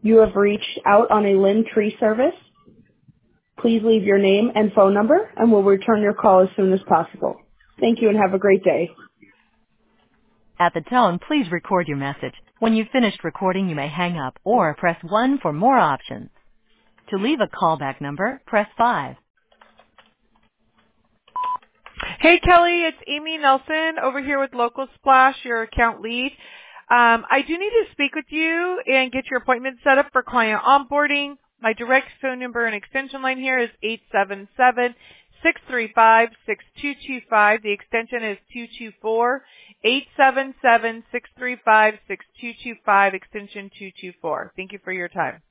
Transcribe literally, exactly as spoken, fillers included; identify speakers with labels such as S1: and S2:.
S1: You have reached out on a Lynn Tree service. Please leave your name and phone number, and we'll return your call as soon as possible. Thank you and have a great day.
S2: At the tone, please record your message. When you've finished recording, you may hang up or press one for more options. To leave a callback number, press five.
S3: Hey, Kelly, it's Amy Nelson over here with Local Splash, your account lead. Um, I do need to speak with you and get your appointment set up for client onboarding. My direct phone number and extension line here is eight seven seven, six three five, six two two five. The extension is two two four, eight seven seven, six three five, six two two five, extension two two four. Thank you for your time.